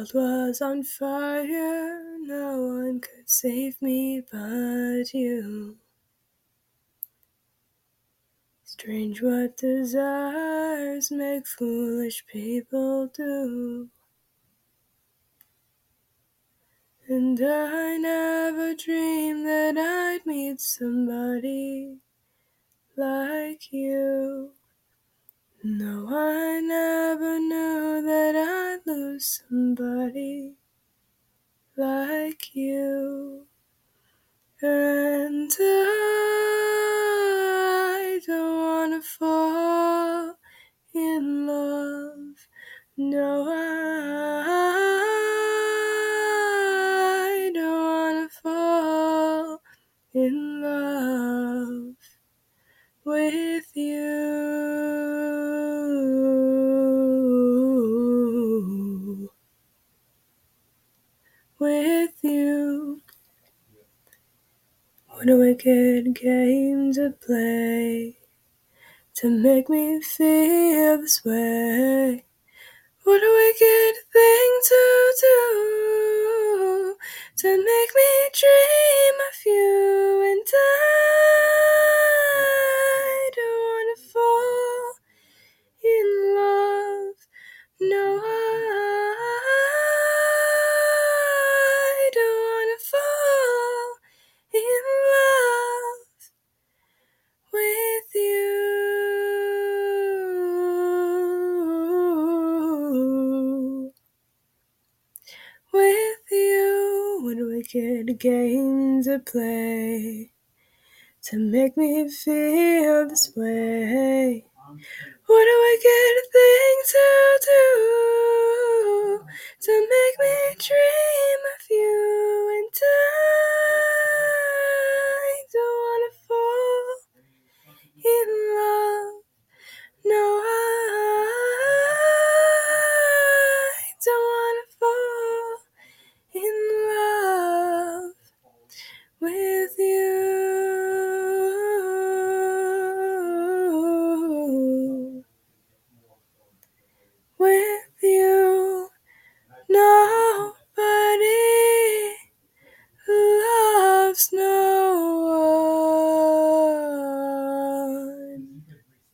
world was on fire, no one could save me but you. Strange what desires make foolish people do. And I never dreamed that I'd meet somebody like you. No, I never knew that I'd lose somebody like you. And I don't wanna fall in love. No, I don't wanna fall in love with you. With you. What a wicked game to play to make me feel this way. What a wicked thing to do to make me dream of you. And I don't wanna fall in love. No, I don't wanna fall in love with you. With you. What a wicked game to play to make me feel this way. What a wicked thing to do to make me dream